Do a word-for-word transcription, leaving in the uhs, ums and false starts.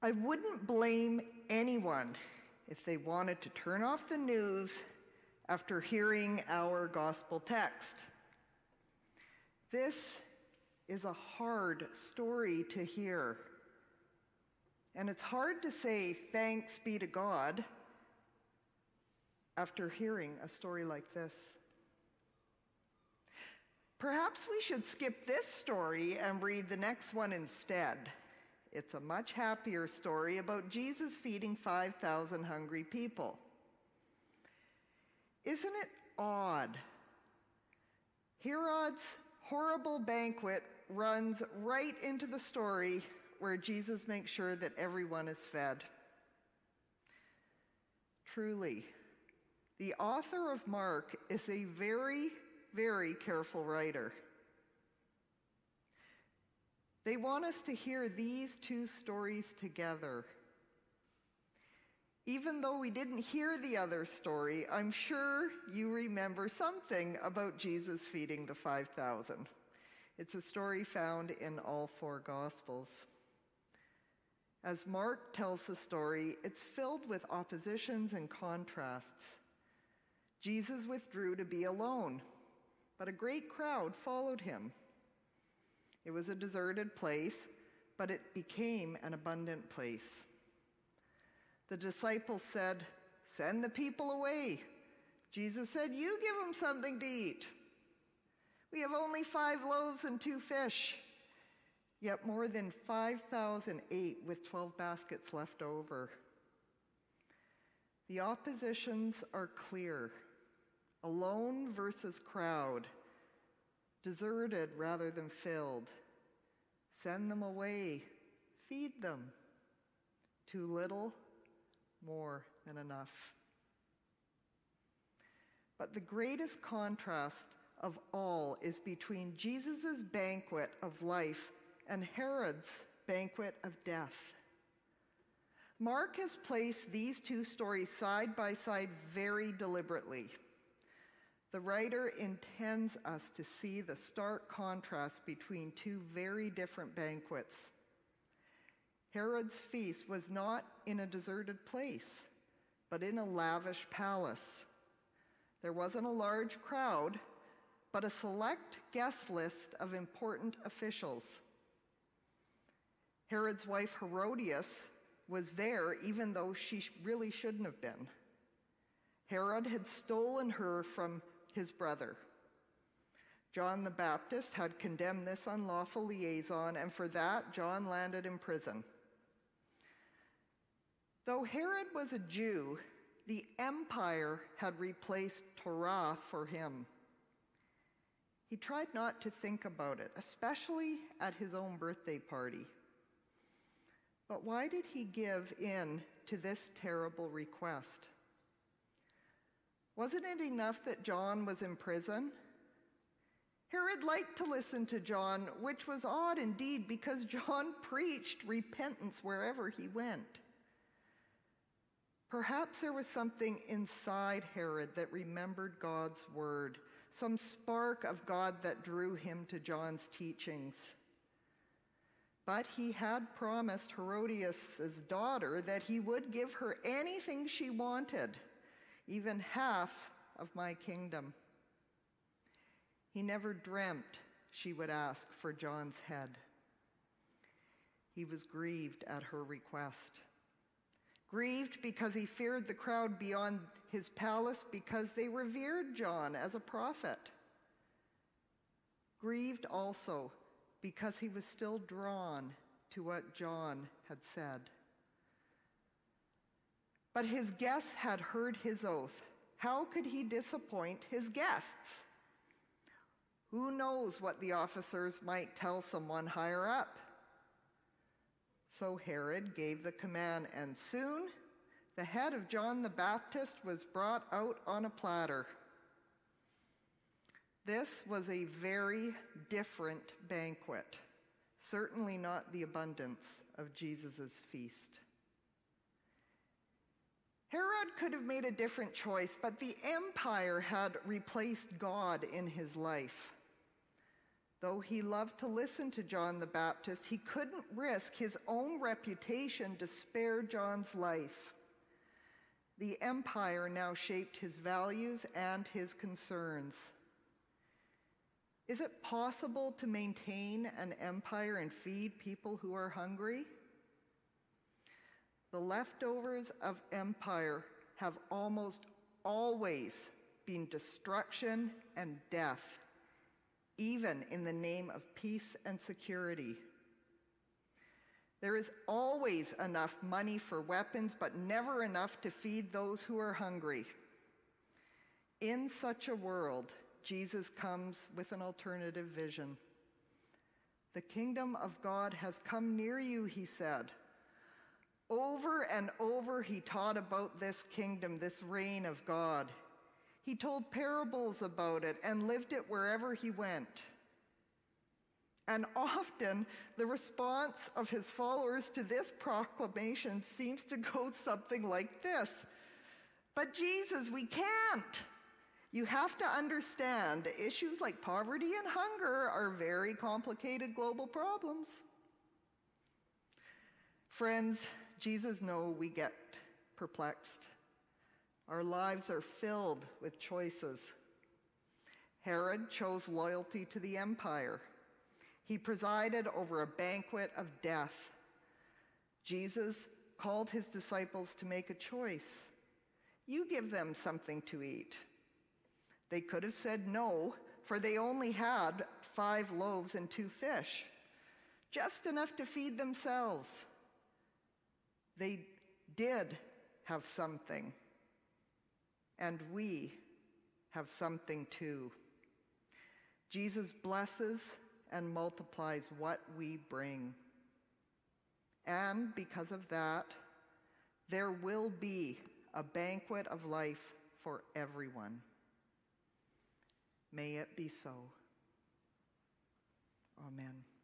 I wouldn't blame anyone if they wanted to turn off the news after hearing our gospel text. This is a hard story to hear. And it's hard to say thanks be to God after hearing a story like this. Perhaps we should skip this story and read the next one instead. It's a much happier story about Jesus feeding five thousand hungry people. Isn't it odd? Herod's horrible banquet runs right into the story where Jesus makes sure that everyone is fed. Truly, the author of Mark is a very, very careful writer. They want us to hear these two stories together. Even though we didn't hear the other story, I'm sure you remember something about Jesus feeding the five thousand. It's a story found in all four Gospels. As Mark tells the story, it's filled with oppositions and contrasts. Jesus withdrew to be alone, but a great crowd followed him. It was a deserted place, but it became an abundant place. The disciples said, "Send the people away." Jesus said, "You give them something to eat. We have only five loaves and two fish." Yet more than five thousand ate with twelve baskets left over. The oppositions are clear. Alone versus crowd. Deserted rather than filled. Send them away. Feed them. Too little, more than enough. But the greatest contrast of all is between Jesus' banquet of life and Herod's banquet of death. Mark has placed these two stories side by side very deliberately. The writer intends us to see the stark contrast between two very different banquets. Herod's feast was not in a deserted place, but in a lavish palace. There wasn't a large crowd, but a select guest list of important officials. Herod's wife Herodias was there even though she really shouldn't have been. Herod had stolen her from his brother. John the Baptist had condemned this unlawful liaison, and for that, John landed in prison. Though Herod was a Jew, the empire had replaced Torah for him. He tried not to think about it, especially at his own birthday party. But why did he give in to this terrible request? Wasn't it enough that John was in prison? Herod liked to listen to John, which was odd indeed because John preached repentance wherever he went. Perhaps there was something inside Herod that remembered God's word, some spark of God that drew him to John's teachings. But he had promised Herodias' daughter that he would give her anything she wanted, even half of my kingdom. He never dreamt she would ask for John's head. He was grieved at her request. Grieved because he feared the crowd beyond his palace because they revered John as a prophet. Grieved also because he was still drawn to what John had said. But his guests had heard his oath. How could he disappoint his guests? Who knows what the officers might tell someone higher up? So Herod gave the command, and soon the head of John the Baptist was brought out on a platter. This was a very different banquet, certainly not the abundance of Jesus' feast. Herod could have made a different choice, but the empire had replaced God in his life. Though he loved to listen to John the Baptist, he couldn't risk his own reputation to spare John's life. The empire now shaped his values and his concerns. Is it possible to maintain an empire and feed people who are hungry? The leftovers of empire have almost always been destruction and death, even in the name of peace and security. There is always enough money for weapons, but never enough to feed those who are hungry. In such a world, Jesus comes with an alternative vision. The kingdom of God has come near you, he said. Over and over he taught about this kingdom, this reign of God. He told parables about it and lived it wherever he went. And often the response of his followers to this proclamation seems to go something like this. But Jesus, we can't. You have to understand, issues like poverty and hunger are very complicated global problems. Friends, Jesus knows we get perplexed. Our lives are filled with choices. Herod chose loyalty to the empire. He presided over a banquet of death. Jesus called his disciples to make a choice. You give them something to eat. They could have said no, for they only had five loaves and two fish, just enough to feed themselves. They did have something, and we have something too. Jesus blesses and multiplies what we bring. And because of that, there will be a banquet of life for everyone. May it be so. Amen.